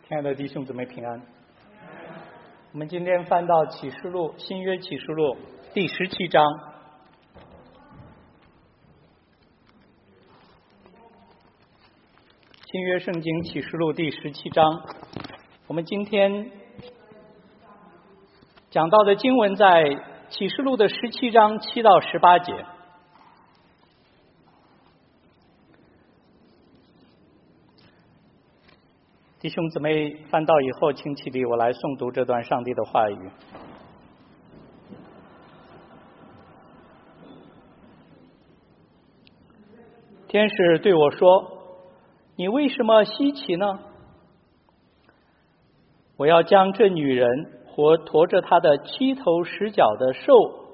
亲爱的弟兄姊妹平安。我们今天翻到启示录，新约启示录第17章。新约圣经启示录第17章，我们今天讲到的经文在启示录的17章7到18节。弟兄姊妹翻到以后，请起立，我来诵读这段上帝的话语。天使对我说：“你为什么稀奇呢？我要将这女人和驮着她的7头10脚的兽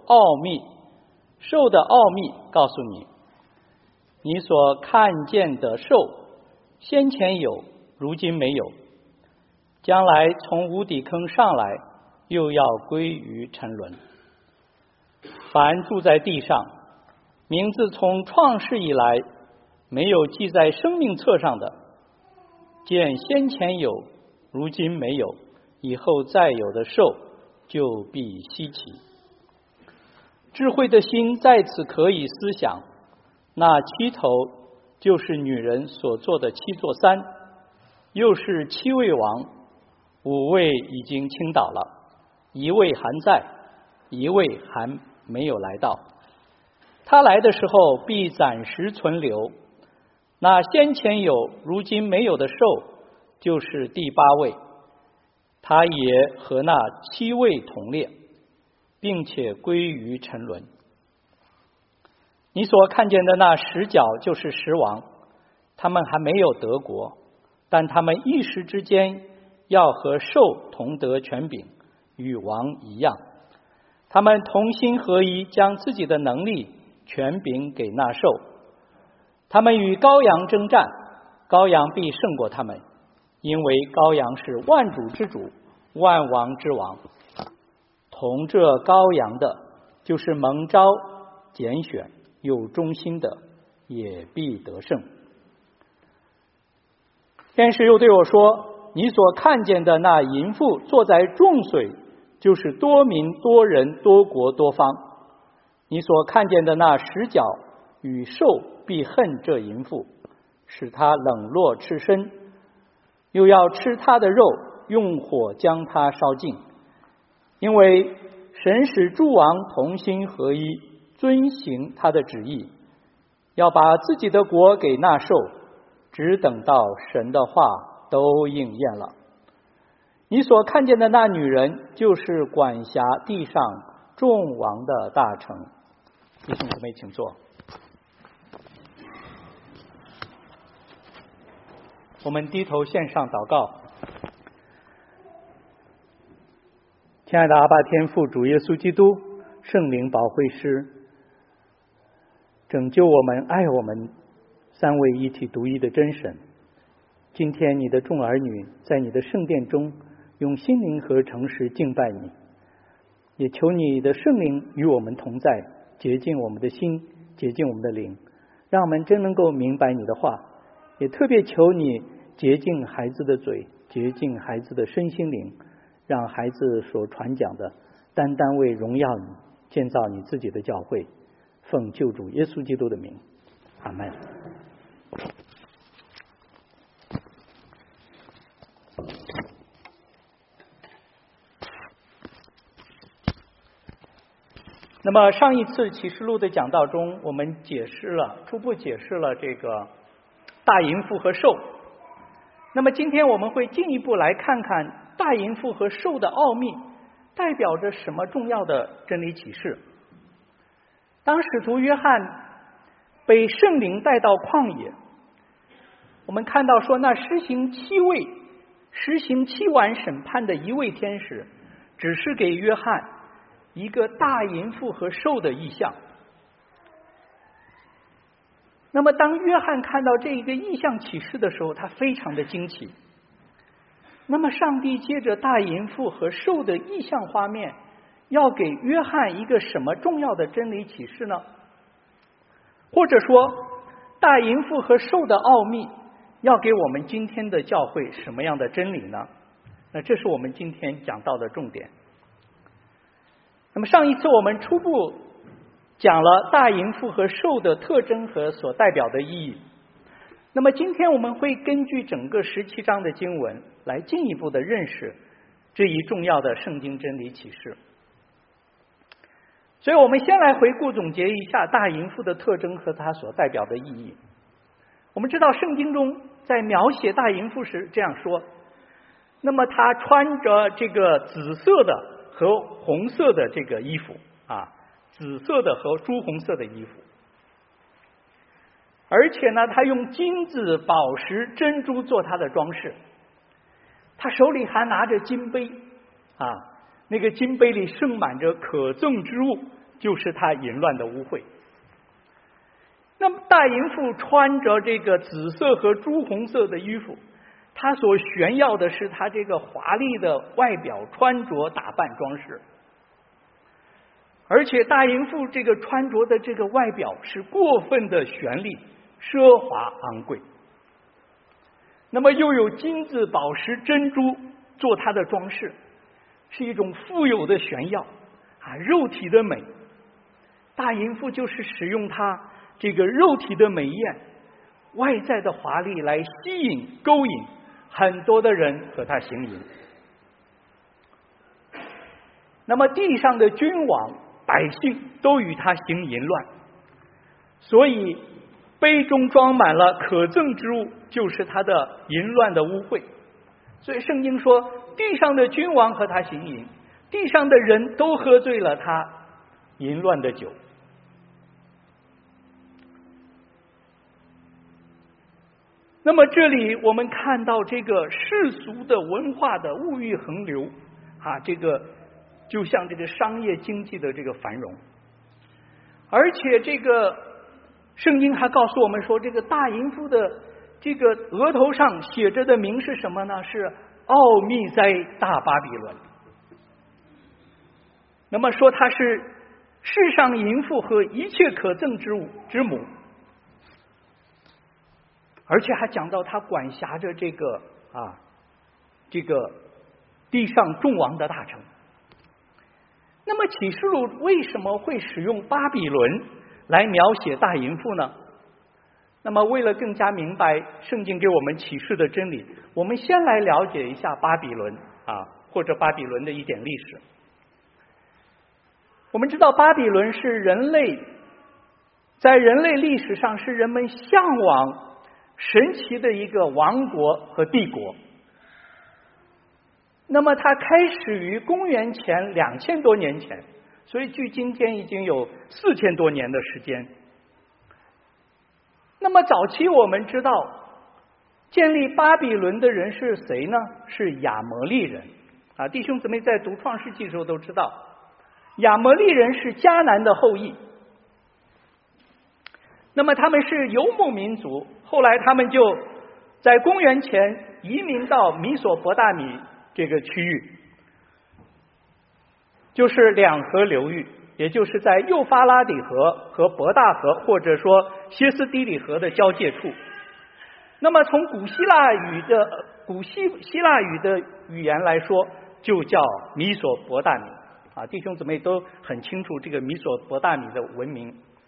的奥秘告诉你。你所看见的兽，先前有，如今没有，将来从无底坑上来，又要归于沉沦。凡住在地上，名字从创世以来没有记在生命册上的，见先前有，如今没有，以后再有的兽，就必稀奇。智慧的心在此可以思想，那7头就是女人所做的7座山，又是7位王，5位已经倾倒了，1位还在，1位还没有来到。他来的时候必暂时存留。那先前有如今没有的兽，就是第8位，他也和那7位同列，并且归于沉沦。你所看见的那10角就是10王，他们还没有得国，但他们一时之间要和兽同得权柄，与王一样。他们同心合一，将自己的能力权柄给那兽。他们与羔羊征战，羔羊必胜过他们，因为羔羊是万主之主，万王之王。同这羔羊的，就是蒙召拣选有忠心的，也必得胜。天使又对我说：你所看见的那淫妇坐在众水，就是多民多人多国多方。你所看见的那10角与兽必恨这淫妇，使他冷落赤身，又要吃他的肉，用火将他烧尽。因为神使诸王同心合一，遵行他的旨意，要把自己的国给那兽，只等到神的话都应验了。你所看见的那女人，就是管辖地上众王的大臣。弟兄姊妹请坐。我们低头献上祷告。亲爱的阿爸天父，主耶稣基督，圣灵保惠师，拯救我们，爱我们，三位一体独一的真神。今天你的众儿女在你的圣殿中用心灵和诚实敬拜你，也求你的圣灵与我们同在，洁净我们的心，洁净我们的灵，让我们真能够明白你的话。也特别求你洁净孩子的嘴，洁净孩子的身心灵，让孩子所传讲的单单为荣耀你，建造你自己的教会。奉救主耶稣基督的名，阿们。那么上一次启示录的讲道中，我们初步解释了这个大淫妇和兽。那么今天我们会进一步来看看大淫妇和兽的奥秘代表着什么重要的真理启示。当使徒约翰被圣灵带到旷野，我们看到说，那实行7晚审判的一位天使，只是给约翰一个大淫妇和兽的意象。那么当约翰看到这一个意象启示的时候，他非常的惊奇。那么上帝借着大淫妇和兽的意象画面，要给约翰一个什么重要的真理启示呢？或者说，大淫妇和兽的奥秘要给我们今天的教会什么样的真理呢？那这是我们今天讲到的重点。那么上一次我们初步讲了大淫妇和兽的特征和所代表的意义。那么今天我们会根据整个17章的经文来进一步的认识这一重要的圣经真理启示。所以我们先来回顾总结一下大淫妇的特征和它所代表的意义。我们知道圣经中在描写大淫妇时这样说，那么她穿着这个紫色的和红色的这个衣服啊，紫色的和朱红色的衣服，而且呢，他用金子、宝石、珍珠做他的装饰，他手里还拿着金杯啊，那个金杯里盛满着可憎之物，就是他淫乱的污秽。那么大淫妇穿着这个紫色和朱红色的衣服，他所炫耀的是他这个华丽的外表、穿着、打扮、装饰。而且大淫妇这个穿着的这个外表是过分的绚丽、奢华、昂贵。那么又有金子、宝石、珍珠做它的装饰，是一种富有的炫耀啊，肉体的美。大淫妇就是使用它这个肉体的美艳、外在的华丽来吸引、勾引很多的人和他行淫。那么地上的君王、百姓都与他行淫乱，所以杯中装满了可憎之物，就是他的淫乱的污秽。所以圣经说，地上的君王和他行淫，地上的人都喝醉了他淫乱的酒。那么这里我们看到这个世俗的文化的物欲横流啊，这个就像这个商业经济的这个繁荣。而且这个圣经还告诉我们说，这个大淫妇的这个额头上写着的名是什么呢？是奥秘哉大巴比伦。那么说她是世上淫妇和一切可憎之物之母，而且还讲到她管辖着这个地上众王的大臣。那么启示录为什么会使用巴比伦来描写大淫妇呢？那么为了更加明白圣经给我们启示的真理，我们先来了解一下巴比伦或者巴比伦的一点历史。我们知道巴比伦是在人类历史上是人们向往神奇的一个王国和帝国。那么它开始于公元前2000多年前，所以距今天已经有4000多年的时间。那么早期我们知道建立巴比伦的人是谁呢？是亚摩利人啊，弟兄姊妹在读创世纪的时候都知道，亚摩利人是迦南的后裔。那么他们是游牧民族，后来他们就在公元前移民到米索伯大米这个区域，就是两河流域，也就是在幼发拉底河和伯大河或者说歇斯底里河的交界处。那么从古希腊语的语言来说，就叫米索伯大米啊，弟兄姊妹都很清楚这个米索伯大米的文明。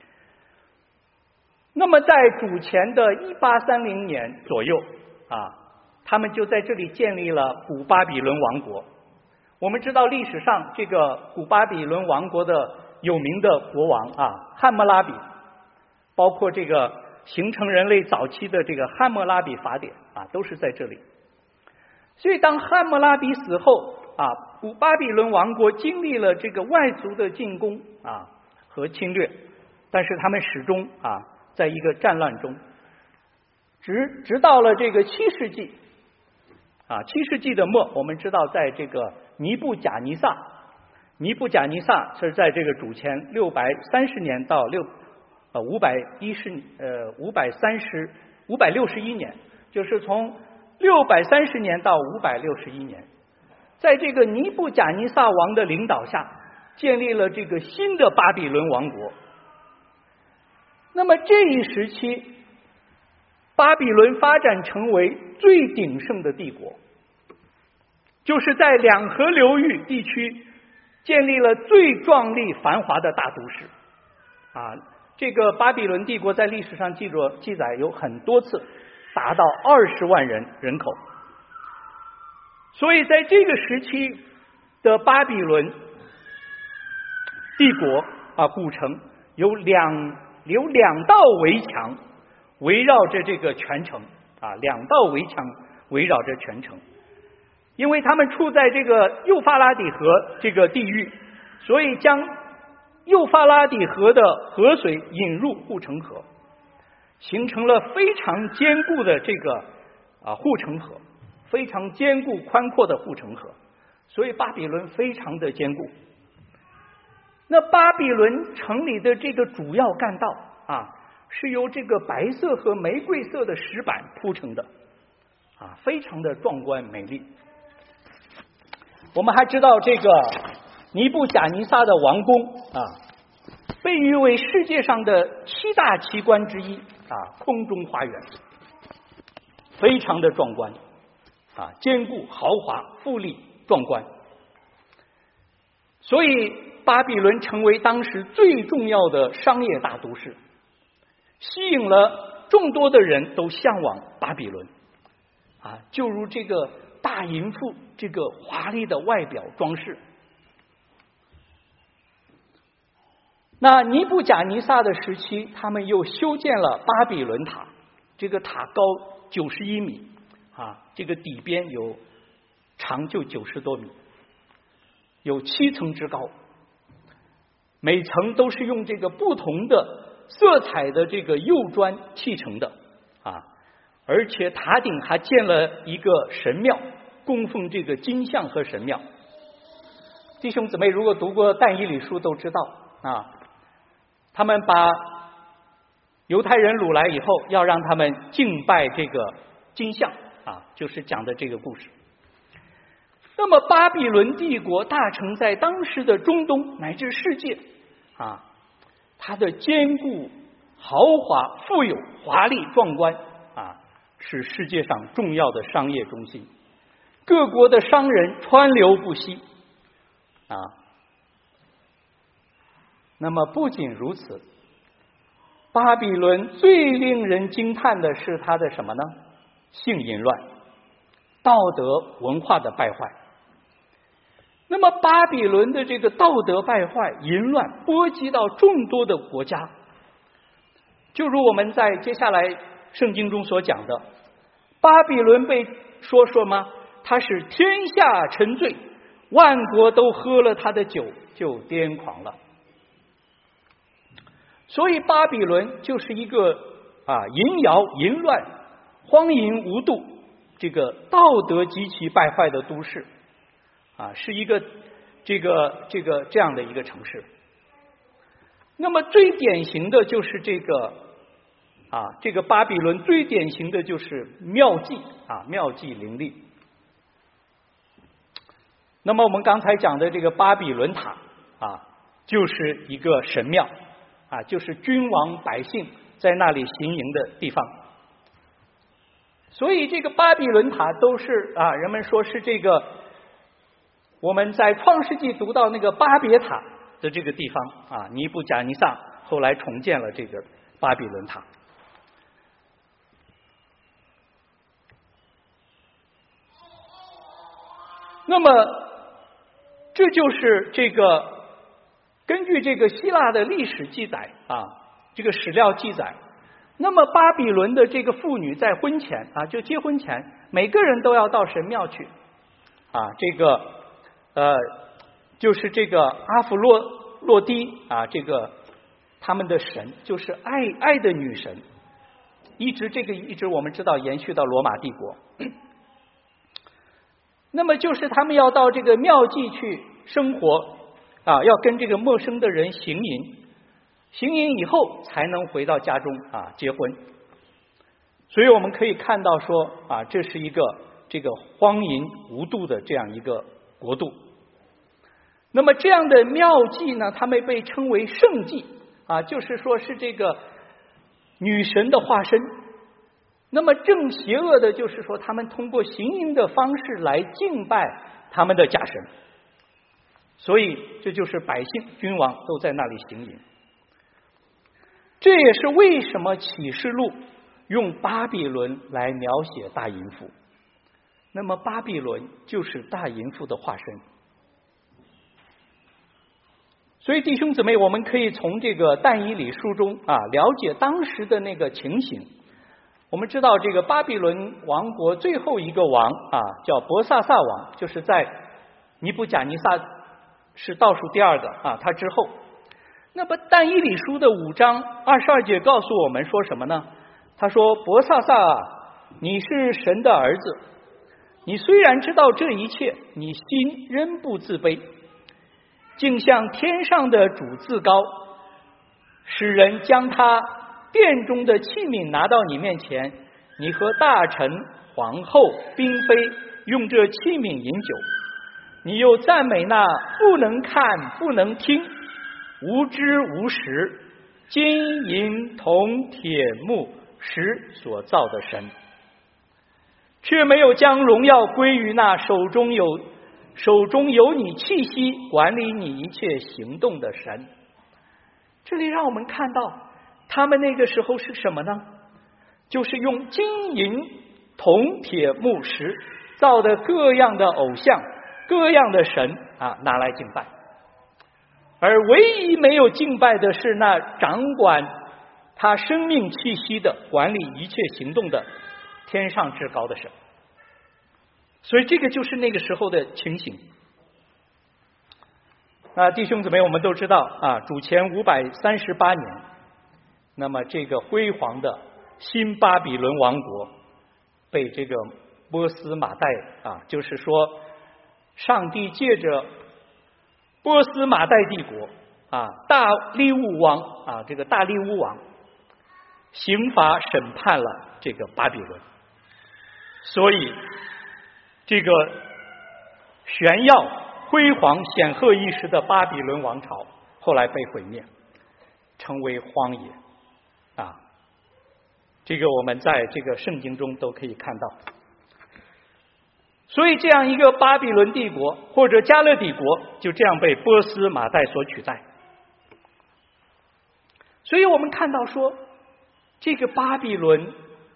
那么在主前的1830年左右他们就在这里建立了古巴比伦王国。我们知道历史上这个古巴比伦王国的有名的国王汉谟拉比，包括这个形成人类早期的这个汉谟拉比法典都是在这里。所以当汉谟拉比死后古巴比伦王国经历了这个外族的进攻和侵略，但是他们始终在一个战乱中，直到了这个7世纪7世纪的末，我们知道在这个尼布甲尼撒是在这个主前630年到561年，就是从630年到561年，在这个尼布甲尼撒王的领导下，建立了这个新的巴比伦王国。那么这一时期巴比伦发展成为最鼎盛的帝国，就是在两河流域地区建立了最壮丽繁华的大都市。这个巴比伦帝国在历史上记载有很多次达到20万人口，所以在这个时期的巴比伦帝国古城有两道围墙围绕着这个全城两道围墙围绕着全城，因为他们处在这个幼发拉底河这个地域，所以将幼发拉底河的河水引入护城河，形成了非常坚固的这个护城河，非常坚固宽阔的护城河，所以巴比伦非常的坚固。那巴比伦城里的这个主要干道是由这个白色和玫瑰色的石板铺成的非常的壮观美丽。我们还知道这个尼布甲尼撒的王宫被誉为世界上的7大奇观之一空中花园，非常的壮观坚固豪华富丽壮观，所以巴比伦成为当时最重要的商业大都市，吸引了众多的人都向往巴比伦就如这个大淫妇这个华丽的外表装饰。那尼布甲尼撒的时期，他们又修建了巴比伦塔，这个塔高91米这个底边有长就90多米，有7层之高，每层都是用这个不同的色彩的这个釉砖砌成的而且塔顶还建了一个神庙，供奉这个金像和神庙。弟兄姊妹如果读过但以理书都知道他们把犹太人掳来以后，要让他们敬拜这个金像就是讲的这个故事。那么巴比伦帝国大成在当时的中东乃至世界它的坚固豪华富有华丽壮观是世界上重要的商业中心，各国的商人川流不息那么不仅如此，巴比伦最令人惊叹的是它的什么呢？性淫乱，道德文化的败坏。那么巴比伦的这个道德败坏淫乱波及到众多的国家，就如我们在接下来圣经中所讲的，巴比伦被说什么？他是天下沉醉，万国都喝了他的酒就癫狂了。所以巴比伦就是一个淫谣淫乱荒淫无度这个道德极其败坏的都市是一个这样的一个城市。那么最典型的就是这个巴比伦最典型的就是庙妓庙妓林立。那么我们刚才讲的这个巴比伦塔就是一个神庙就是君王百姓在那里行营的地方。所以这个巴比伦塔都是人们说是这个我们在创世纪读到那个巴别塔的这个地方尼布甲尼撒后来重建了这个巴比伦塔。那么这就是这个根据这个希腊的历史记载这个史料记载，那么巴比伦的这个妇女在婚前就结婚前每个人都要到神庙去这个就是这个阿弗洛狄这个他们的神就是爱的女神，一直我们知道延续到罗马帝国。那么就是他们要到这个庙妓去生活要跟这个陌生的人行淫，行淫以后才能回到家中结婚。所以我们可以看到说这是一个这个荒淫无度的这样一个国度。那么这样的庙妓呢，他们被称为圣妓就是说是这个女神的化身那么正邪恶的就是说，他们通过行淫的方式来敬拜他们的假神，所以这就是百姓君王都在那里行淫。这也是为什么启示录用巴比伦来描写大淫妇。那么巴比伦就是大淫妇的化身。所以弟兄姊妹，我们可以从这个但以理书中了解当时的那个情形。我们知道这个巴比伦王国最后一个王叫伯萨撒王，就是在尼布甲尼撒是倒数第二个他之后。那么但以理书的5章22节告诉我们说什么呢？他说：伯萨撒你是神的儿子，你虽然知道这一切，你心仍不自卑，竟像天上的主自高，使人将他殿中的器皿拿到你面前，你和大臣、皇后、嫔妃用这器皿饮酒，你又赞美那不能看、不能听、无知无识、金银铜铁木石所造的神，却没有将荣耀归于那手中有你气息、管理你一切行动的神。这里让我们看到他们那个时候是什么呢？就是用金银铜铁木石造的各样的偶像、各样的神拿来敬拜，而唯一没有敬拜的是那掌管他生命气息的、管理一切行动的天上至高的神。所以这个就是那个时候的情形。弟兄姊妹，我们都知道主前538年，那么这个辉煌的新巴比伦王国被这个波斯马代就是说上帝借着波斯马代帝国大利乌王这个大利乌王刑罚审判了这个巴比伦，所以这个炫耀辉煌显赫一时的巴比伦王朝后来被毁灭，成为荒野这个我们在这个圣经中都可以看到。所以这样一个巴比伦帝国或者加勒底国就这样被波斯马代所取代。所以我们看到说这个巴比伦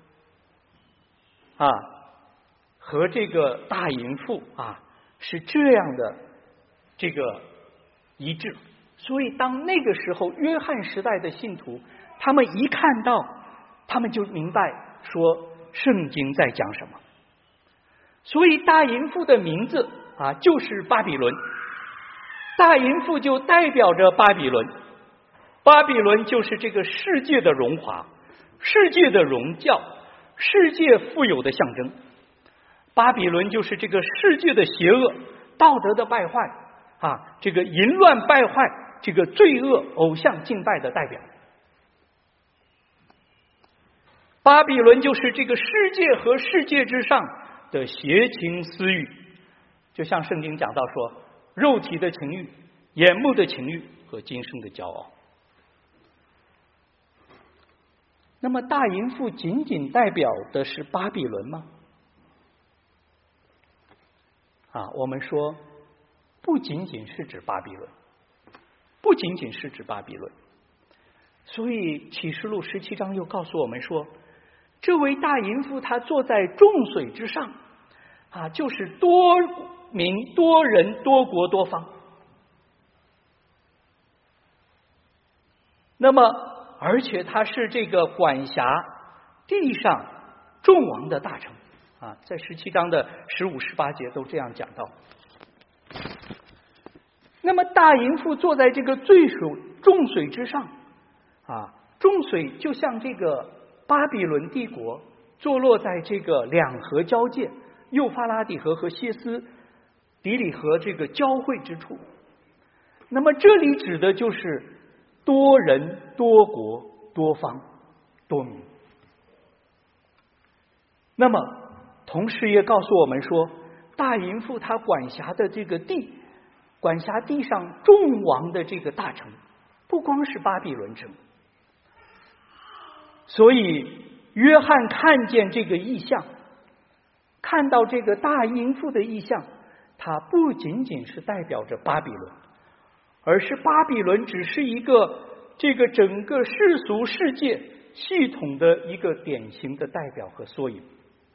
和这个大淫妇是这样的这个一致。所以当那个时候约翰时代的信徒他们一看到，他们就明白说圣经在讲什么。所以大淫妇的名字就是巴比伦，大淫妇就代表着巴比伦，巴比伦就是这个世界的荣华、世界的荣耀、世界富有的象征。巴比伦就是这个世界的邪恶、道德的败坏这个淫乱败坏、这个罪恶、偶像敬拜的代表。巴比伦就是这个世界和世界之上的邪情私欲，就像圣经讲到说，肉体的情欲、眼目的情欲和今生的骄傲。那么大淫妇仅仅代表的是巴比伦吗？我们说不仅仅是指巴比伦，不仅仅是指巴比伦。所以启示录17章又告诉我们说，这位大淫妇她坐在众水之上就是多民多人多国多方。那么而且她是这个管辖地上众王的大臣在17章的15、18节都这样讲到。那么大淫妇坐在这个众水之上众水就像这个巴比伦帝国坐落在这个两河交界，幼发拉底河和歇斯底里河这个交汇之处。那么这里指的就是多人多国多方多民。那么同时也告诉我们说，大淫妇他管辖的这个地，管辖地上众王的这个大城，不光是巴比伦城。所以约翰看见这个异象，看到这个大淫妇的异象，它不仅仅是代表着巴比伦，而是巴比伦只是一个这个整个世俗世界系统的一个典型的代表和缩影。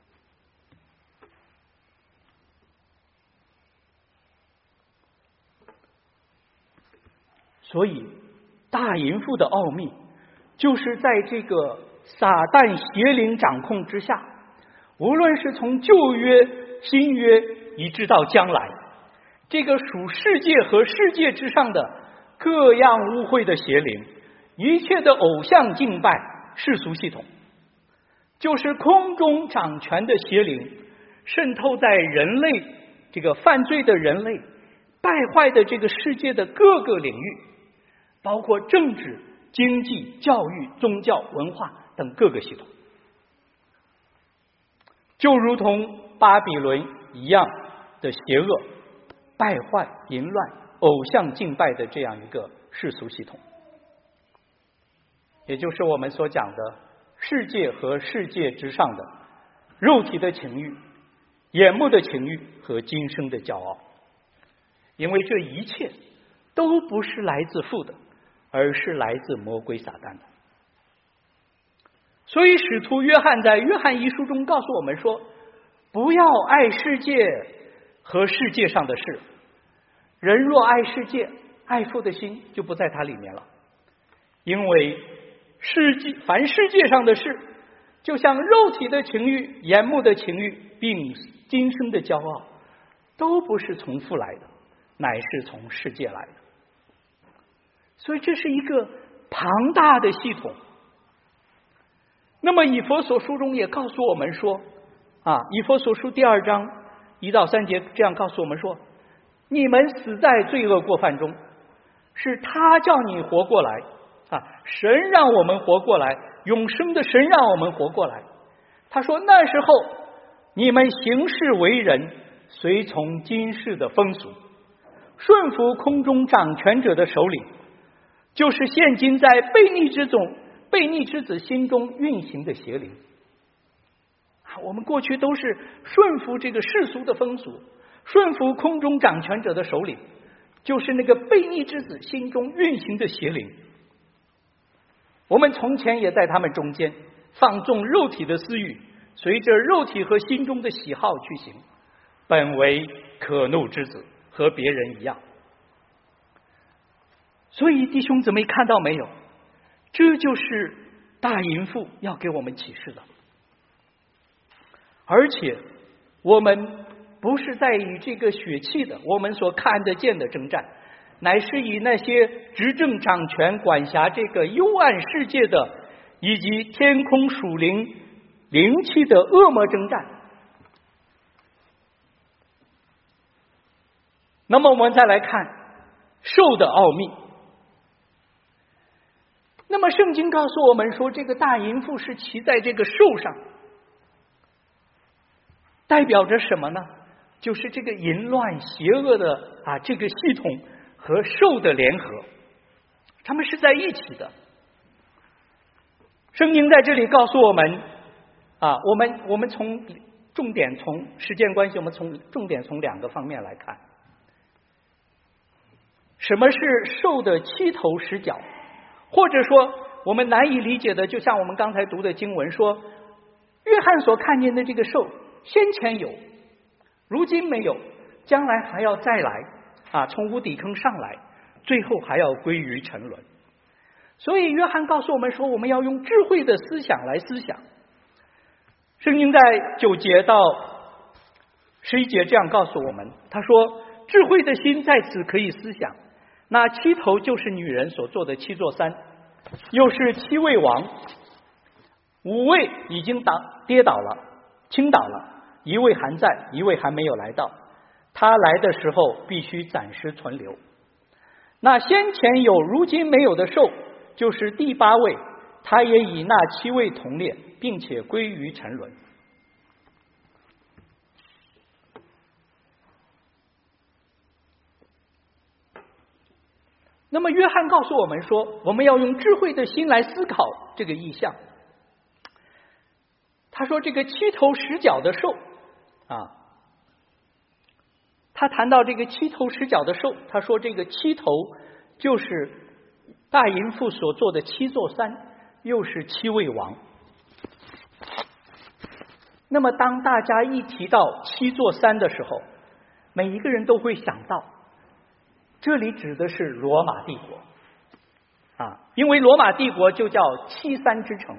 所以大淫妇的奥秘就是在这个撒旦邪灵掌控之下，无论是从旧约新约一直到将来，这个属世界和世界之上的各样污秽的邪灵，一切的偶像敬拜世俗系统，就是空中掌权的邪灵渗透在人类这个犯罪的人类败坏的这个世界的各个领域，包括政治、经济、教育、宗教、文化等各个系统，就如同巴比伦一样的邪恶、败坏、淫乱、偶像敬拜的这样一个世俗系统，也就是我们所讲的世界和世界之上的肉体的情欲、眼目的情欲和今生的骄傲。因为这一切都不是来自父的，而是来自魔鬼撒旦的。所以使徒约翰在约翰一书中告诉我们说，不要爱世界和世界上的事，人若爱世界，爱父的心就不在他里面了。因为凡世界上的事，就像肉体的情欲、眼目的情欲并今生的骄傲，都不是从父来的，乃是从世界来的。所以这是一个庞大的系统。那么以弗所书中也告诉我们说，以弗所书第2章1到3节这样告诉我们说，你们死在罪恶过犯中，是他叫你活过来，神让我们活过来，永生的神让我们活过来。他说那时候你们行事为人，随从今世的风俗，顺服空中掌权者的首领，就是现今在悖逆之子心中运行的邪灵。我们过去都是顺服这个世俗的风俗，顺服空中掌权者的首领，就是那个悖逆之子心中运行的邪灵。我们从前也在他们中间放纵肉体的私欲，随着肉体和心中的喜好去行，本为可怒之子，和别人一样。所以弟兄姊妹看到没有，这就是大淫妇要给我们启示的。而且我们不是在以这个血气的我们所看得见的征战，乃是以那些执政掌权管辖这个幽暗世界的以及天空属灵灵气的恶魔征战。那么我们再来看兽的奥秘。那么圣经告诉我们说，这个大淫妇是骑在这个兽上，代表着什么呢？就是这个淫乱邪恶的这个系统和兽的联合，他们是在一起的。圣经在这里告诉我们我们从时间关系，我们重点从2个方面来看。什么是兽的7头10脚？或者说我们难以理解的，就像我们刚才读的经文说，约翰所看见的这个兽先前有，如今没有，将来还要再来从无底坑上来，最后还要归于沉沦。所以约翰告诉我们说，我们要用智慧的思想来思想。圣经在9节到11节这样告诉我们，他说智慧的心在此可以思想，那7头就是女人所做的7座山，又是7位王，5位已经跌倒了倾倒了，1位还在，1位还没有来到，他来的时候必须暂时存留。那先前有如今没有的兽，就是第8位，他也以那7位同列，并且归于沉沦。那么约翰告诉我们说，我们要用智慧的心来思考这个意象。 他说这个七头十脚的兽啊，他谈到这个七头十脚的兽，他说这个七头就是大淫妇所做的七座山，又是七位王。那么当大家一提到七座山的时候，每一个人都会想到这里指的是罗马帝国啊，因为罗马帝国就叫七山之城，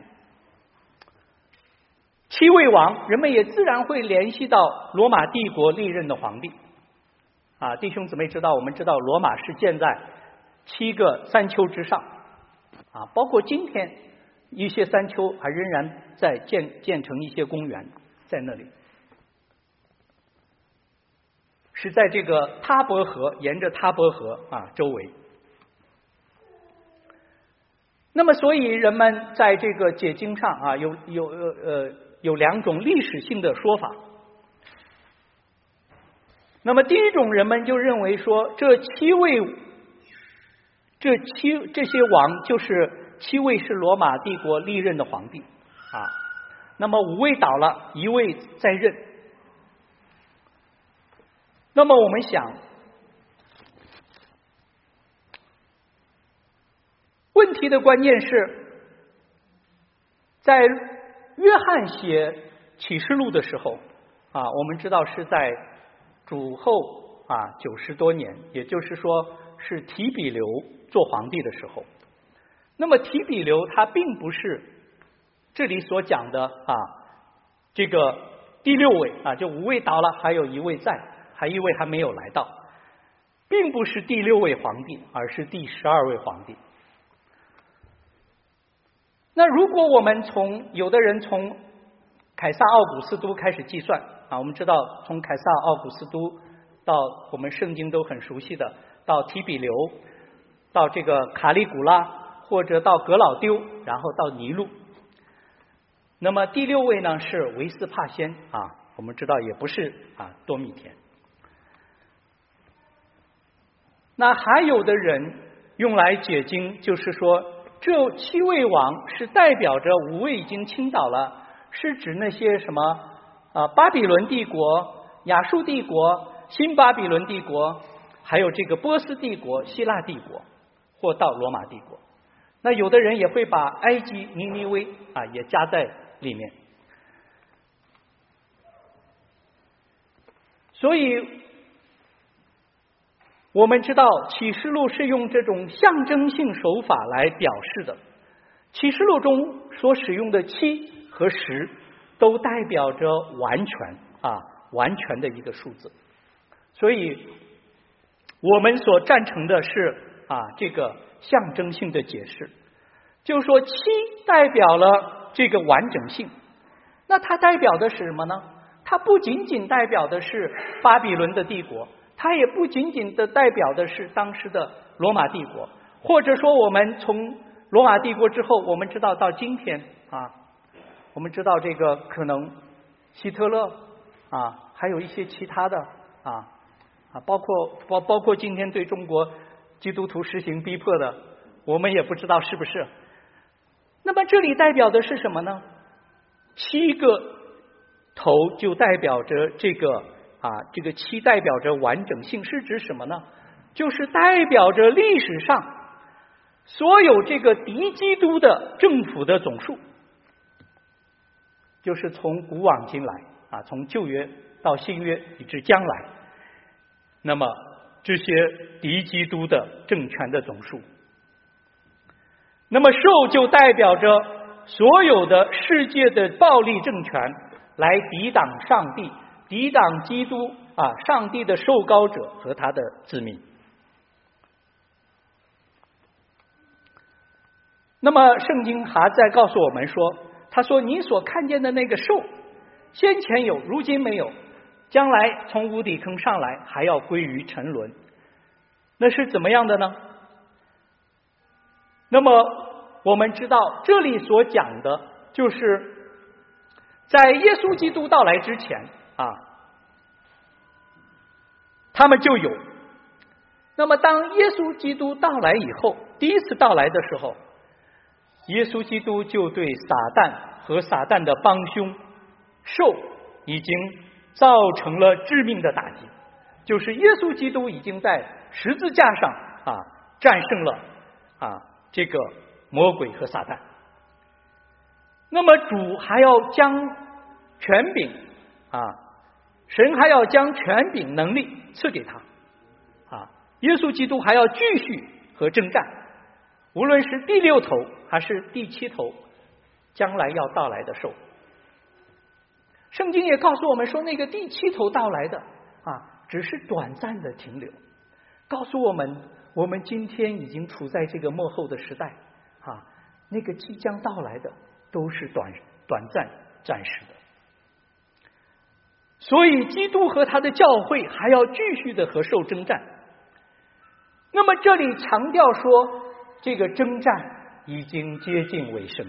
七位王，人们也自然会联系到罗马帝国历任的皇帝啊。弟兄姊妹知道，我们知道罗马是建在7个山丘之上啊，包括今天一些山丘还仍然在建成一些公园在那里，是在这个塔伯河，沿着塔伯河啊周围。那么所以人们在这个解经上啊有两种历史性的说法。那么第一种，人们就认为说这些王就是7位是罗马帝国历任的皇帝啊，那么5位倒了，1位在任。那么我们想，问题的关键是在约翰写启示录的时候啊，我们知道是在主后90多年，也就是说是提比留做皇帝的时候。那么提比留他并不是这里所讲的这个第6位啊，就5位倒了，还有1位在，还1位还没有来到，并不是第6位皇帝，而是第12位皇帝。那如果我们有的人从凯撒奥古斯都开始计算啊，我们知道从凯撒奥古斯都到我们圣经都很熟悉的，到提比留，到这个卡利古拉，或者到格老丢，然后到尼禄。那么第6位呢是维斯帕先啊，我们知道也不是多米田。那还有的人用来解经，就是说这7位王是代表着5位已经倾倒了，是指那些什么巴比伦帝国、亚述帝国、新巴比伦帝国，还有这个波斯帝国、希腊帝国，或到罗马帝国。那有的人也会把埃及、尼尼微也加在里面。所以我们知道启示录是用这种象征性手法来表示的。启示录中所使用的7和10都代表着完全的一个数字。所以我们所赞成的是这个象征性的解释，就是说7代表了这个完整性。那它代表的是什么呢？它不仅仅代表的是巴比伦的帝国，它也不仅仅的代表的是当时的罗马帝国，或者说我们从罗马帝国之后，我们知道到今天我们知道这个可能希特勒还有一些其他的包括今天对中国基督徒实行逼迫的，我们也不知道是不是。那么这里代表的是什么呢？7个头就代表着这个7代表着完整性，是指什么呢？就是代表着历史上所有这个敌基督的政府的总数，就是从古往今来从旧约到新约以至将来，那么这些敌基督的政权的总数。那么兽就代表着所有的世界的暴力政权来抵挡上帝，抵挡基督上帝的受膏者和他的子民。那么圣经还在告诉我们说，他说你所看见的那个兽，先前有，如今没有，将来从无底坑上来，还要归于沉沦。那是怎么样的呢？那么我们知道这里所讲的就是在耶稣基督到来之前他们就有。那么当耶稣基督到来以后，第一次到来的时候，耶稣基督就对撒旦和撒旦的帮凶兽已经造成了致命的打击，就是耶稣基督已经在十字架上战胜了这个魔鬼和撒旦。那么主还要将权柄神还要将权柄能力赐给他耶稣基督还要继续和征战，无论是第6头还是第7头将来要到来的兽。圣经也告诉我们说，那个第7头到来的只是短暂的停留，告诉我们我们今天已经处在这个末后的时代那个即将到来的都是短暂暂时的。所以基督和他的教会还要继续的和兽征战。那么这里强调说，这个征战已经接近尾声。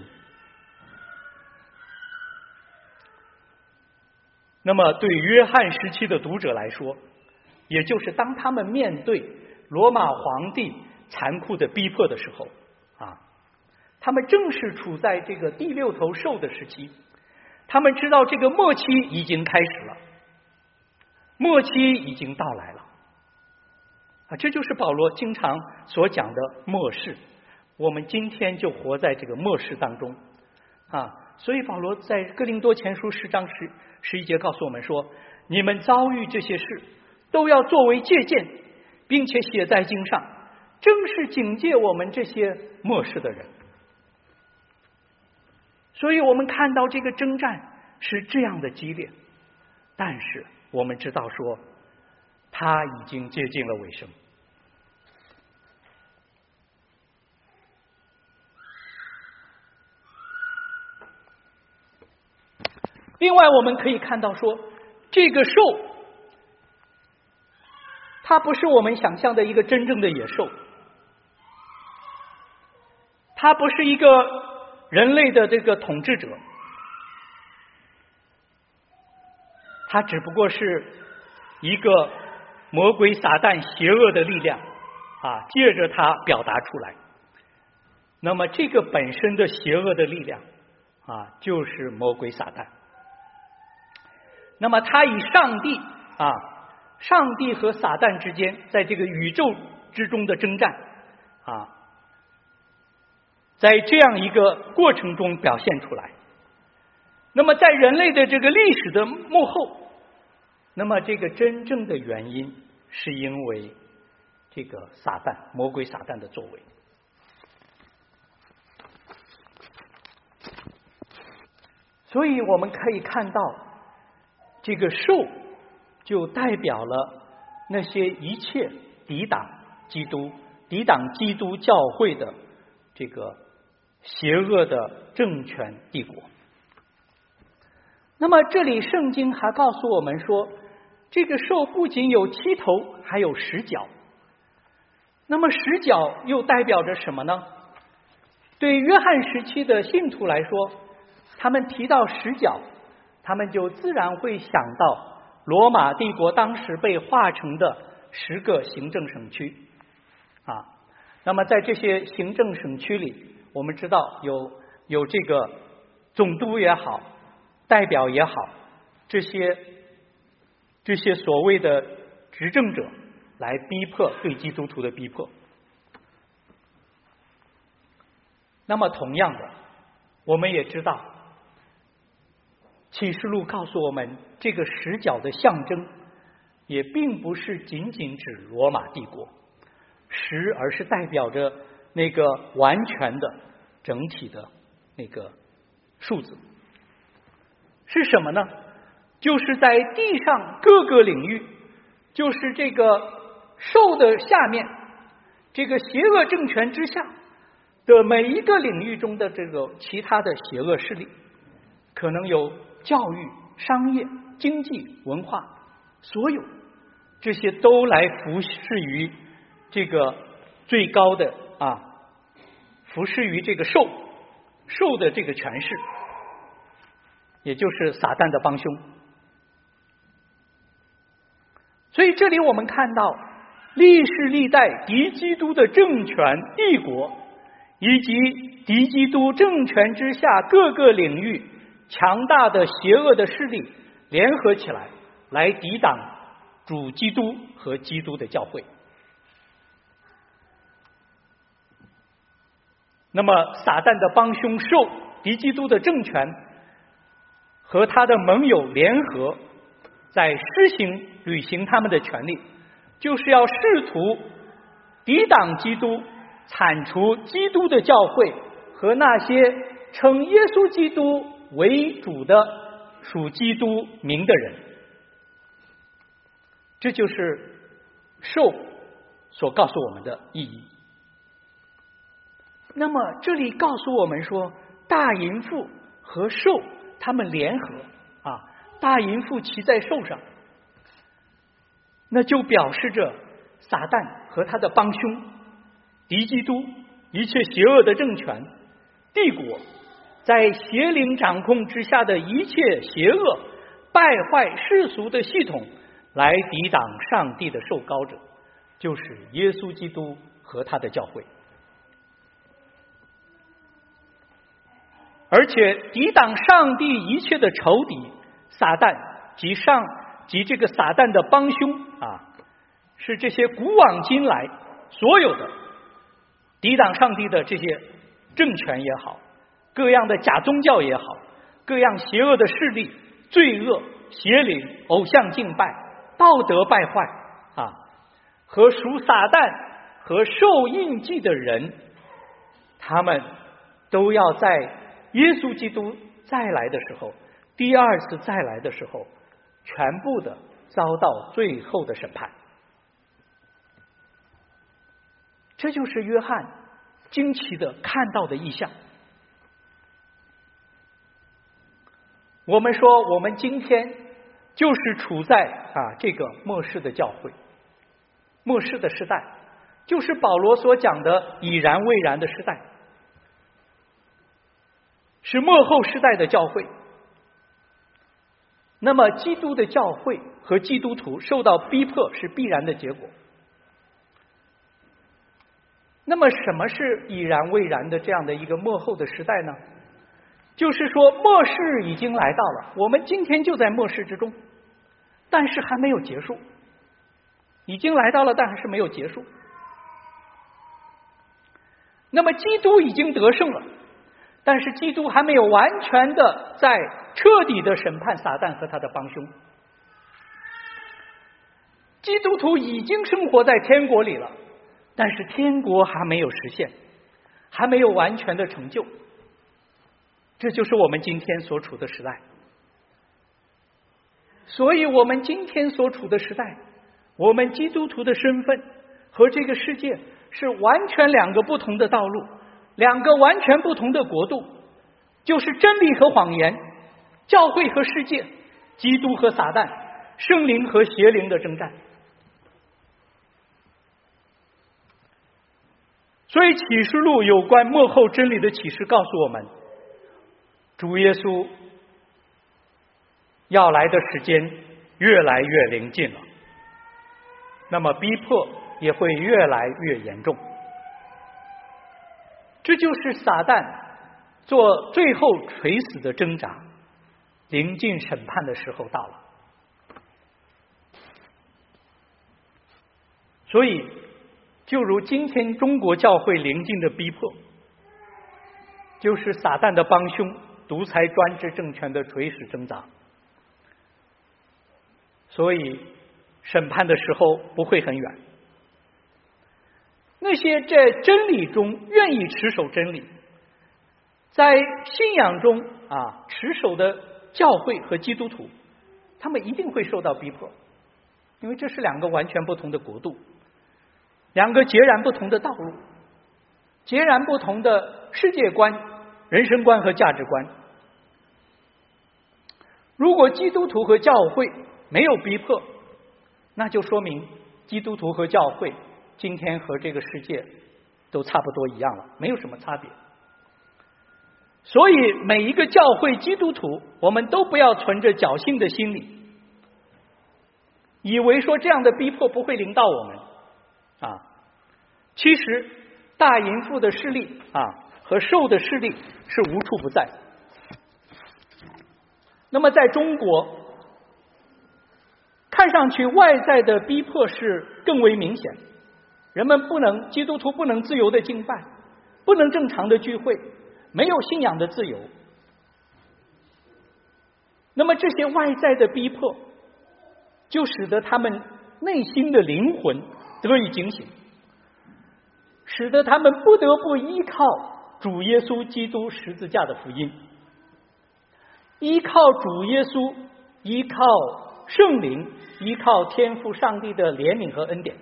那么对约翰时期的读者来说，也就是当他们面对罗马皇帝残酷的逼迫的时候他们正是处在这个第6头兽的时期，他们知道这个末期已经开始了，末期已经到来了这就是保罗经常所讲的末世。我们今天就活在这个末世当中所以保罗在哥林多前书10章11节告诉我们说，你们遭遇这些事都要作为借鉴，并且写在经上，正是警戒我们这些末世的人。所以我们看到这个征战是这样的激烈，但是我们知道说它已经接近了尾声。另外我们可以看到说，这个兽它不是我们想象的一个真正的野兽，它不是一个人类的这个统治者，它只不过是一个魔鬼撒旦邪恶的力量借着它表达出来。那么这个本身的邪恶的力量就是魔鬼撒旦。那么他以上帝和撒旦之间在这个宇宙之中的征战在这样一个过程中表现出来。那么在人类的这个历史的幕后，那么这个真正的原因是因为这个撒旦魔鬼撒旦的作为。所以我们可以看到，这个兽就代表了那些一切抵挡基督教会的这个邪恶的政权帝国。那么这里圣经还告诉我们说，这个兽不仅有7头，还有10角。那么10角又代表着什么呢？对约翰时期的信徒来说，他们提到10角，他们就自然会想到罗马帝国当时被划成的10个行政省区那么在这些行政省区里，我们知道有这个总督也好，代表也好，这些所谓的执政者来逼迫对基督徒的逼迫。那么同样的，我们也知道启示录告诉我们，这个10角的象征也并不是仅仅指罗马帝国10，而是代表着那个完全的整体的那个数字。是什么呢？就是在地上各个领域，就是这个兽的下面，这个邪恶政权之下的每一个领域中的这个其他的邪恶势力，可能有教育、商业、经济、文化，所有这些都来服侍于这个最高的服侍于这个兽的这个权势，也就是撒旦的帮凶。所以这里我们看到历世历代敌基督的政权帝国，以及敌基督政权之下各个领域强大的邪恶的势力联合起来，来抵挡主基督和基督的教会。那么撒旦的帮凶兽敌基督的政权和他的盟友联合，在履行他们的权利，就是要试图抵挡基督，铲除基督的教会和那些称耶稣基督为主的属基督名的人。这就是兽所告诉我们的意义。那么这里告诉我们说，大淫妇和兽他们联合大淫妇骑在兽上，那就表示着撒旦和他的帮凶敌基督一切邪恶的政权帝国，在邪灵掌控之下的一切邪恶败坏世俗的系统，来抵挡上帝的受膏者，就是耶稣基督和他的教会。而且抵挡上帝一切的仇敌撒旦及这个撒旦的帮凶是这些古往今来所有的抵挡上帝的这些政权也好，各样的假宗教也好，各样邪恶的势力、罪恶、邪灵、偶像敬拜、道德败坏和属撒旦和受印记的人，他们都要在耶稣基督再来的时候，第二次再来的时候，全部的遭到最后的审判。这就是约翰惊奇的看到的异象。我们说我们今天就是处在这个末世的教会，末世的时代，就是保罗所讲的已然未然的时代，是末后时代的教会。那么基督的教会和基督徒受到逼迫是必然的结果。那么什么是已然未然的这样的一个末后的时代呢？就是说末世已经来到了，我们今天就在末世之中，但是还没有结束，已经来到了，但还是没有结束。那么基督已经得胜了，但是基督还没有完全的在彻底的审判撒旦和他的帮凶。基督徒已经生活在天国里了，但是天国还没有实现，还没有完全的成就。这就是我们今天所处的时代。所以我们今天所处的时代，我们基督徒的身份和这个世界是完全两个不同的道路，两个完全不同的国度，就是真理和谎言，教会和世界，基督和撒旦，圣灵和邪灵的征战。所以启示录有关末后真理的启示告诉我们，主耶稣要来的时间越来越临近了，那么逼迫也会越来越严重。这就是撒旦做最后垂死的挣扎，临近审判的时候到了。所以就如今天中国教会临近的逼迫，就是撒旦的帮凶独裁专制政权的垂死挣扎。所以审判的时候不会很远。那些在真理中愿意持守真理，在信仰中持守的教会和基督徒，他们一定会受到逼迫，因为这是两个完全不同的国度，两个截然不同的道路，截然不同的世界观、人生观和价值观。如果基督徒和教会没有逼迫，那就说明基督徒和教会今天和这个世界都差不多一样了，没有什么差别。所以每一个教会基督徒，我们都不要存着侥幸的心理，以为说这样的逼迫不会临到我们其实大淫妇的势力和兽的势力是无处不在。 那么在中国，看上去外在的逼迫是更为明显，基督徒不能自由的敬拜，不能正常的聚会，没有信仰的自由。那么这些外在的逼迫，就使得他们内心的灵魂得以警醒，使得他们不得不依靠主耶稣基督十字架的福音，依靠主耶稣，依靠圣灵，依靠天父上帝的怜悯和恩典。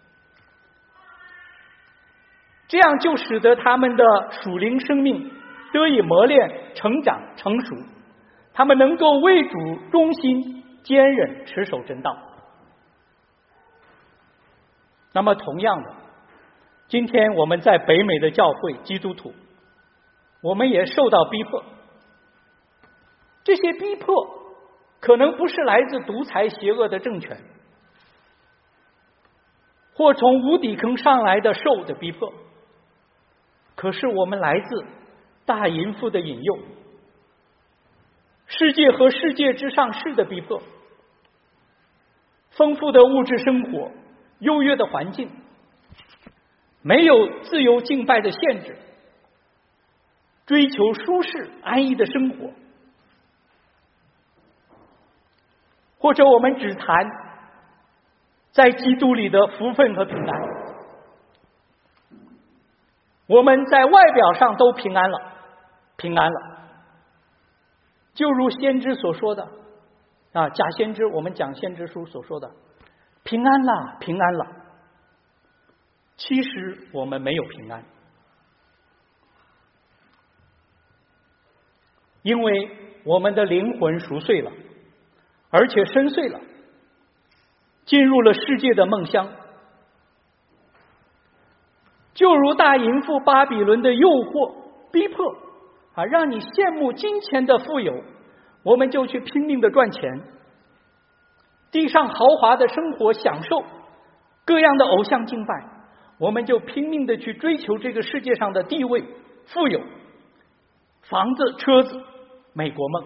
这样就使得他们的属灵生命得以磨练、成长、成熟，他们能够为主忠心、坚忍、持守真道。那么同样的，今天我们在北美的教会基督徒，我们也受到逼迫。这些逼迫可能不是来自独裁邪恶的政权，或从无底坑上来的兽的逼迫，可是我们来自大淫妇的引诱，世界和世界之上事的逼迫，丰富的物质生活，优越的环境，没有自由敬拜的限制，追求舒适安逸的生活，或者我们只谈在基督里的福分和平安。我们在外表上都平安了，就如先知所说的假先知，我们讲先知书所说的平安了，其实我们没有平安，因为我们的灵魂熟睡了，而且深邃了，进入了世界的梦乡。就如大淫妇巴比伦的诱惑逼迫让你羡慕金钱的富有，我们就去拼命的赚钱，地上豪华的生活享受，各样的偶像敬拜，我们就拼命的去追求这个世界上的地位、富有、房子、车子、美国梦。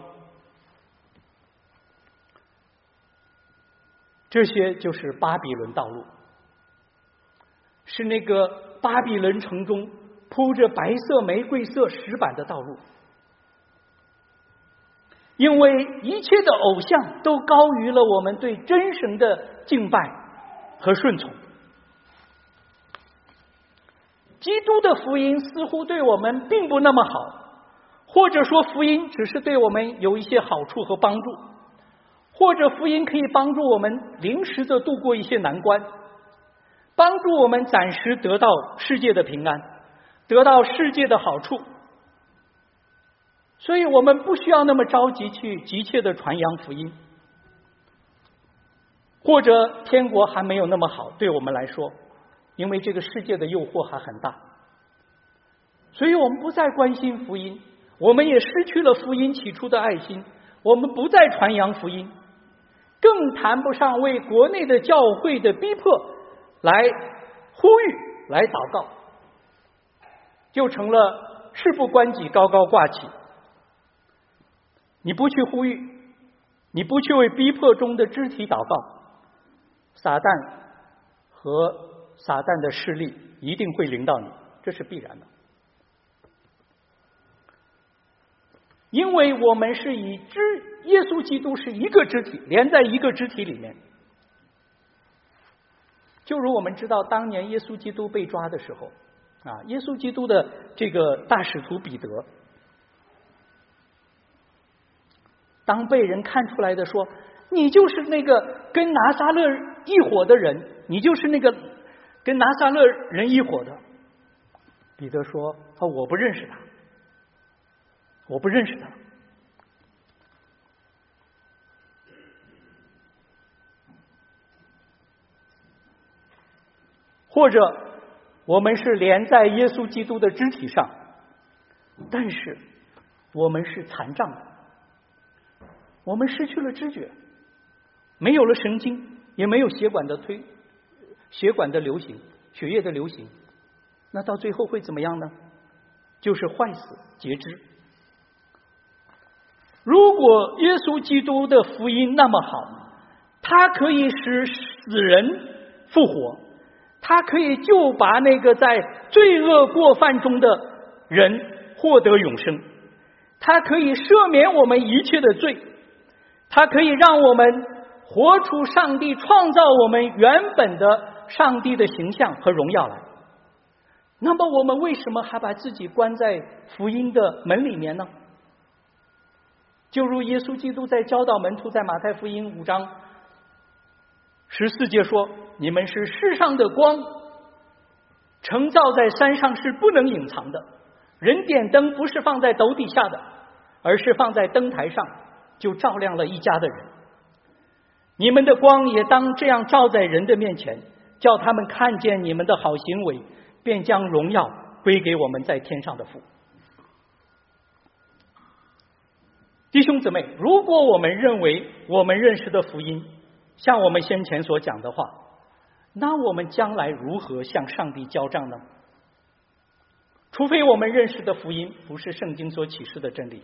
这些就是巴比伦道路，是那个巴比伦城中铺着白色玫瑰色石板的道路。因为一切的偶像都高于了我们对真神的敬拜和顺从。基督的福音似乎对我们并不那么好，或者说福音只是对我们有一些好处和帮助，或者福音可以帮助我们临时的度过一些难关，帮助我们暂时得到世界的平安，得到世界的好处。所以我们不需要那么着急去急切的传扬福音，或者天国还没有那么好对我们来说，因为这个世界的诱惑还很大，所以我们不再关心福音，我们也失去了福音起初的爱心，我们不再传扬福音，更谈不上为国内的教会的逼迫来呼吁来祷告，就成了事不关己高高挂起。你不去呼吁，你不去为逼迫中的肢体祷告，撒旦和撒旦的势力一定会临到你，这是必然的。因为我们是以耶稣基督是一个肢体，连在一个肢体里面。就如我们知道当年耶稣基督被抓的时候耶稣基督的这个大使徒彼得，当被人看出来的说你就是那个跟拿撒勒一伙的人，你就是那个跟拿撒勒人一伙的，彼得说我不认识他，我不认识他。或者我们是连在耶稣基督的肢体上，但是我们是残障的，我们失去了知觉，没有了神经，也没有血管的流行，血液的流行，那到最后会怎么样呢？就是坏死、截肢。 如果耶稣基督的福音那么好，他可以使死人复活，他可以救拔那个在罪恶过犯中的人获得永生，他可以赦免我们一切的罪，他可以让我们活出上帝创造我们原本的上帝的形象和荣耀来。那么我们为什么还把自己关在福音的门里面呢？就如耶稣基督在教导门徒，在马太福音5章14节说，你们是世上的光，城造在山上是不能隐藏的，人点灯不是放在斗底下的，而是放在灯台上，就照亮了一家的人。你们的光也当这样照在人的面前，叫他们看见你们的好行为，便将荣耀归给我们在天上的父。弟兄姊妹，如果我们认为我们认识的福音像我们先前所讲的话，那我们将来如何向上帝交账呢？除非我们认识的福音不是圣经所启示的真理。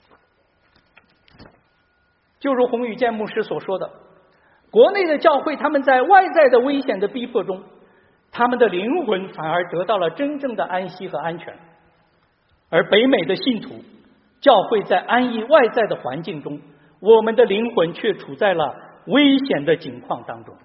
就如洪宇健牧师所说的，国内的教会他们在外在的危险的逼迫中，他们的灵魂反而得到了真正的安息和安全，而北美的信徒教会在安逸外在的环境中，我们的灵魂却处在了危险的境况当中。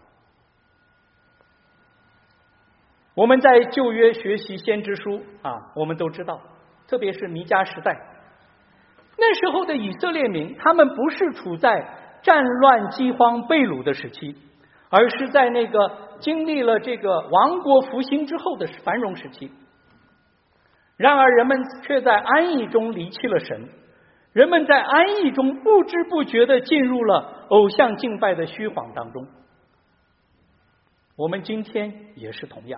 我们在旧约学习先知书我们都知道，特别是弥迦时代，那时候的以色列民，他们不是处在战乱饥荒被掳的时期，而是在那个经历了这个王国复兴之后的繁荣时期。然而人们却在安逸中离弃了神，人们在安逸中不知不觉地进入了偶像敬拜的虚晃当中。我们今天也是同样，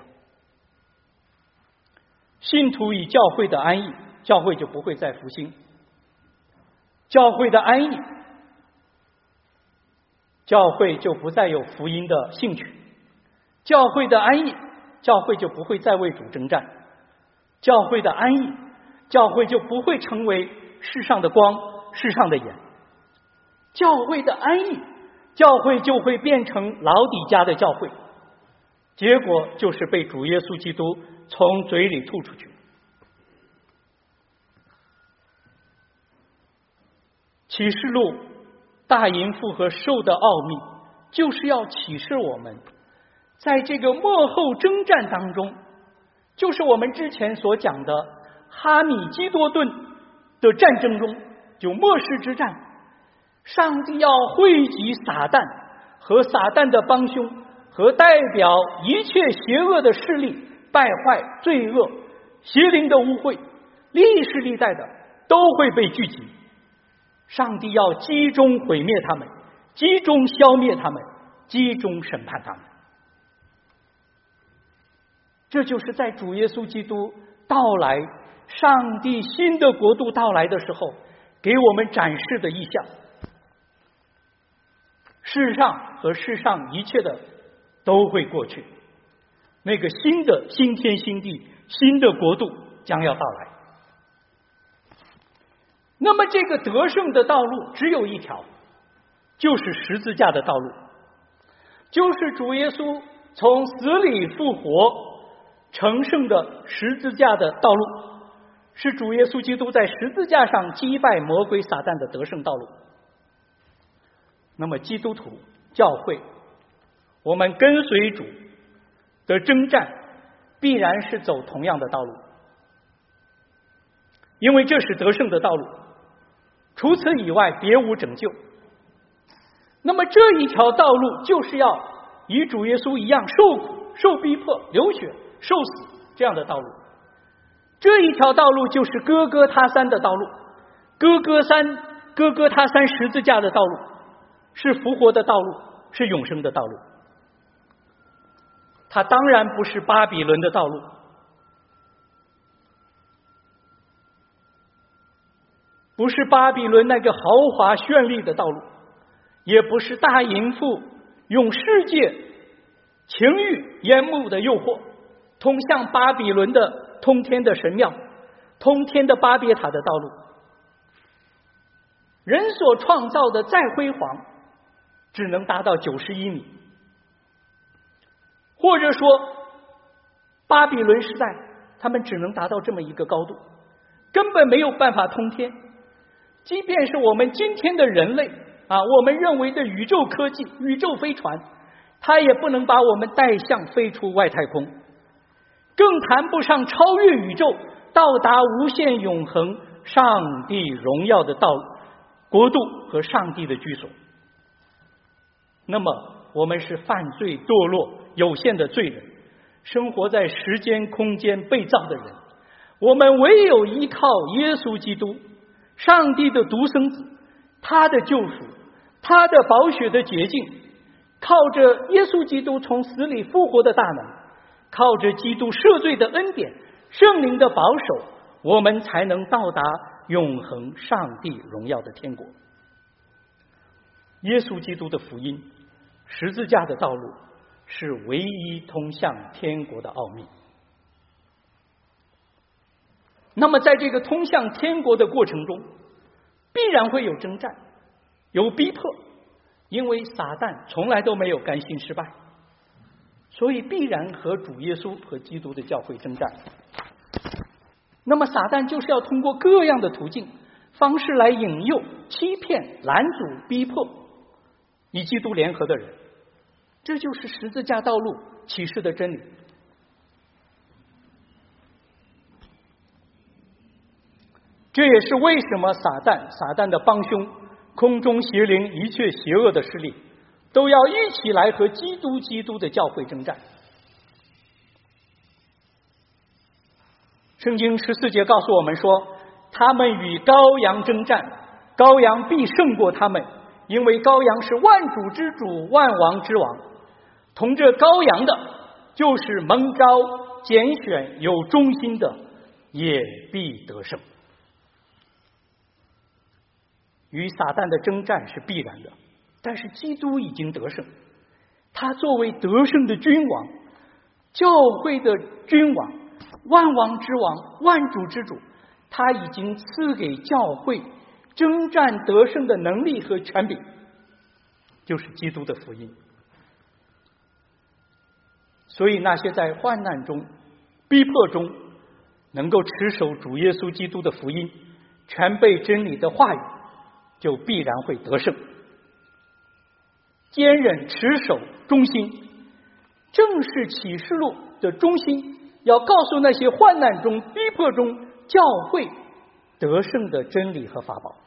信徒以教会的安逸，教会就不会再复兴；教会的安逸，教会就不再有福音的兴趣；教会的安逸，教会就不会再为主征战；教会的安逸，教会就不会成为世上的光，世上的盐；教会的安逸，教会就会变成老底嘉的教会，结果就是被主耶稣基督从嘴里吐出去。启示录大淫妇和兽的奥秘，就是要启示我们，在这个末后征战当中，就是我们之前所讲的哈米基多顿的战争中，就末世之战，上帝要汇集撒旦和撒旦的帮凶和代表一切邪恶的势力、败坏、罪恶、邪灵的污秽，历世历代的都会被聚集。上帝要集中毁灭他们，集中消灭他们，集中审判他们。这就是在主耶稣基督到来，上帝新的国度到来的时候，给我们展示的意象。世上和世上一切的都会过去，那个新的新天新地、新的国度将要到来。那么这个得胜的道路只有一条，就是十字架的道路，就是主耶稣从死里复活成圣的十字架的道路，是主耶稣基督在十字架上击败魔鬼撒旦的得胜道路。那么基督徒教会，我们跟随主的征战必然是走同样的道路，因为这是得胜的道路，除此以外别无拯救。那么这一条道路就是要与主耶稣一样受苦、受逼迫、流血、受死这样的道路。这一条道路就是哥哥他山的道路，哥哥他山十字架的道路，是复活的道路，是永生的道路。它当然不是巴比伦的道路，不是巴比伦那个豪华绚丽的道路，也不是大淫妇用世界情欲淹没的诱惑，通向巴比伦的通天的神庙、通天的巴别塔的道路。 人所创造的再辉煌，只能达到91米，或者说巴比伦时代他们只能达到这么一个高度，根本没有办法通天。即便是我们今天的人类我们认为的宇宙科技、宇宙飞船，它也不能把我们带向飞出外太空，更谈不上超越宇宙，到达无限永恒上帝荣耀的国度和上帝的居所。那么我们是犯罪堕落有限的罪人，生活在时间空间被造的人，我们唯有依靠耶稣基督，上帝的独生子，他的救赎，他的宝血的洁净，靠着耶稣基督从死里复活的大能，靠着基督赦罪的恩典，圣灵的保守，我们才能到达永恒上帝荣耀的天国。耶稣基督的福音，十字架的道路，是唯一通向天国的奥秘。那么在这个通向天国的过程中，必然会有征战，有逼迫，因为撒旦从来都没有甘心失败，所以必然和主耶稣和基督的教会征战。那么撒旦就是要通过各样的途径方式来引诱、欺骗、拦阻、逼迫与基督联合的人，这就是十字架道路启示的真理。这也是为什么撒旦的帮凶、空中邪灵、一切邪恶的势力都要一起来和基督的教会征战。圣经14节告诉我们说，他们与羔羊征战，羔羊必胜过他们，因为羔羊是万主之主，万王之王。同这羔羊的，就是蒙召、拣选、有忠心的，也必得胜。与撒旦的征战是必然的，但是基督已经得胜，他作为得胜的君王，教会的君王，万王之王，万主之主，他已经赐给教会征战得胜的能力和权柄，就是基督的福音。所以那些在患难中、逼迫中能够持守主耶稣基督的福音，全备真理的话语，就必然会得胜。坚忍持守忠心，正是启示录的中心，要告诉那些患难中、逼迫中教会得胜的真理和法宝。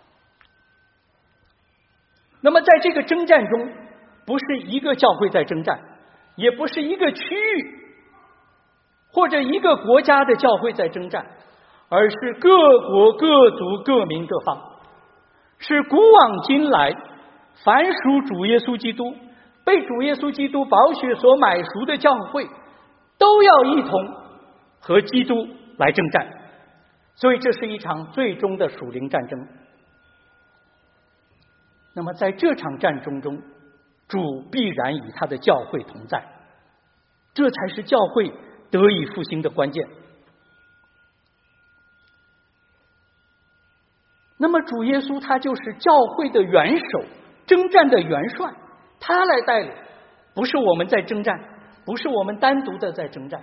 那么在这个征战中，不是一个教会在征战，也不是一个区域或者一个国家的教会在征战，而是各国各族各民各方，是古往今来凡属主耶稣基督、被主耶稣基督宝血所买赎的教会，都要一同和基督来征战。所以这是一场最终的属灵战争。那么在这场战争中，主必然与他的教会同在，这才是教会得以复兴的关键。那么主耶稣他就是教会的元首，征战的元帅，他来带领，不是我们在征战，不是我们单独的在征战。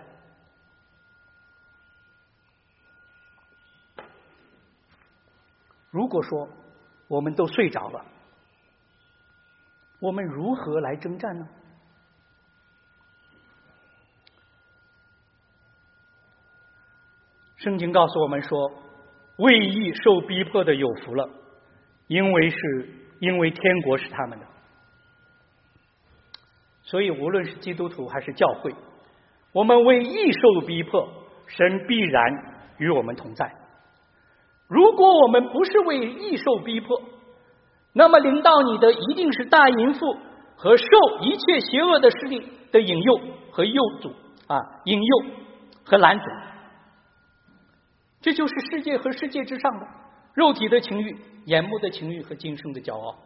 如果说我们都睡着了，我们如何来征战呢？圣经告诉我们说，为义受逼迫的有福了，因为天国是他们的。所以无论是基督徒还是教会，我们为义受逼迫，神必然与我们同在。如果我们不是为义受逼迫，那么临到你的一定是大淫妇和受一切邪恶的势力的引诱和引诱和拦阻。这就是世界和世界之上的肉体的情欲、眼目的情欲和今生的骄傲。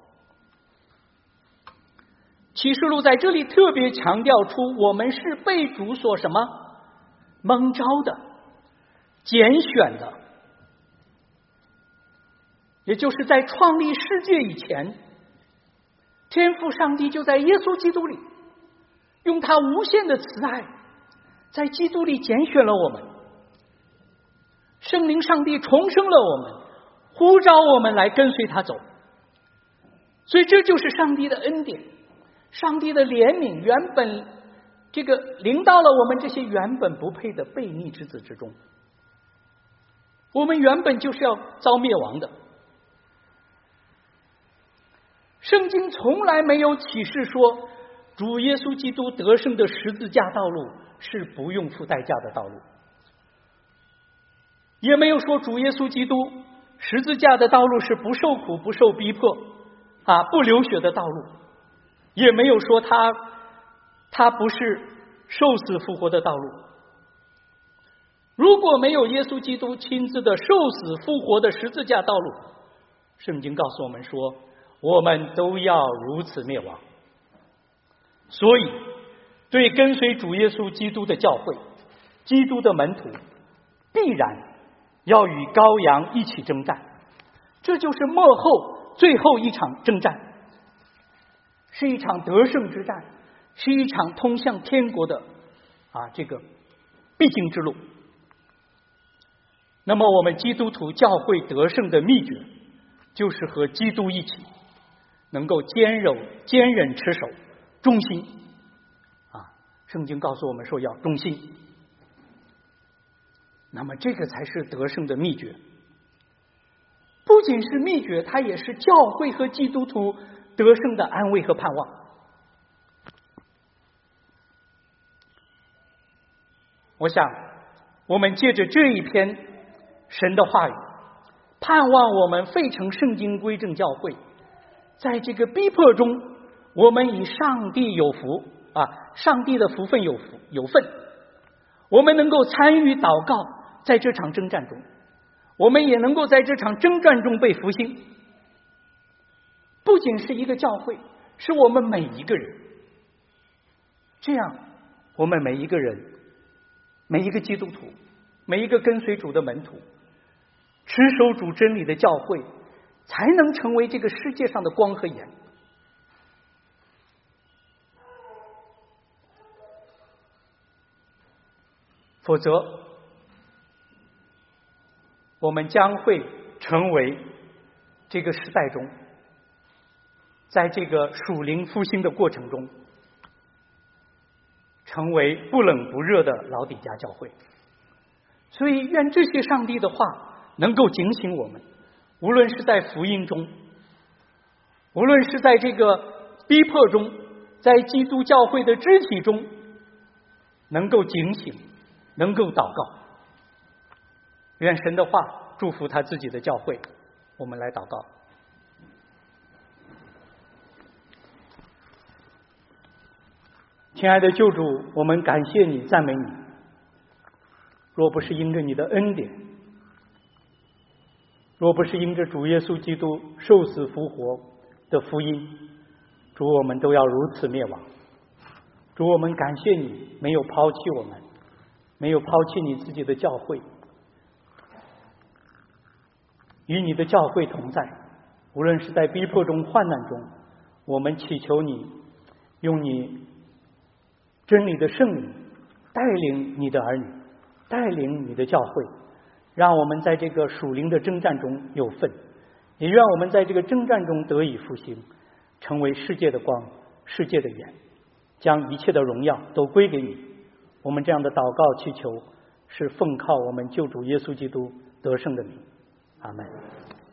启示录在这里特别强调出，我们是被主所什么蒙召的、拣选的， 也就是在创立世界以前，天父上帝就在耶稣基督里用他无限的慈爱，在基督里拣选了我们，圣灵上帝重生了我们，呼召我们来跟随他走。所以这就是上帝的恩典，上帝的怜悯原本这个临到了我们这些原本不配的悖逆之子之中。我们原本就是要遭灭亡的，圣经从来没有启示说主耶稣基督得胜的十字架道路是不用付代价的道路，也没有说主耶稣基督十字架的道路是不受苦不受逼迫不流血的道路，也没有说他不是受死复活的道路。如果没有耶稣基督亲自的受死复活的十字架道路，圣经告诉我们说我们都要如此灭亡。所以对跟随主耶稣基督的教会，基督的门徒，必然要与羔羊一起征战。这就是末后最后一场征战，是一场得胜之战，是一场通向天国的这个必经之路。那么我们基督徒教会得胜的秘诀，就是和基督一起能够坚忍持守，忠心圣经告诉我们说要忠心，那么这个才是得胜的秘诀。不仅是秘诀，它也是教会和基督徒得胜的安慰和盼望。我想我们借着这一篇神的话语，盼望我们费城圣经归正教会在这个逼迫中，我们以上帝有福上帝的福分有份，我们能够参与祷告，在这场征战中，我们也能够在这场征战中被复兴。不仅是一个教会，是我们每一个人，这样我们每一个人，每一个基督徒，每一个跟随主的门徒，持守主真理的教会，才能成为这个世界上的光和盐。否则我们将会成为这个时代中，在这个属灵复兴的过程中，成为不冷不热的老底嘉教会。所以愿这些上帝的话能够警醒我们，无论是在福音中，无论是在这个逼迫中，在基督教会的肢体中，能够警醒，能够祷告。愿神的话祝福他自己的教会。我们来祷告。亲爱的救主，我们感谢你，赞美你。若不是因着你的恩典，若不是因着主耶稣基督受死复活的福音，主，我们都要如此灭亡。主，我们感谢你没有抛弃我们，没有抛弃你自己的教会，与你的教会同在。无论是在逼迫中患难中，我们祈求你用你真理的圣灵带领你的儿女，带领你的教会，让我们在这个属灵的征战中有份，也愿我们在这个征战中得以复兴，成为世界的光，世界的盐，将一切的荣耀都归给你。我们这样的祷告祈求，是奉靠我们救主耶稣基督得胜的名。阿们。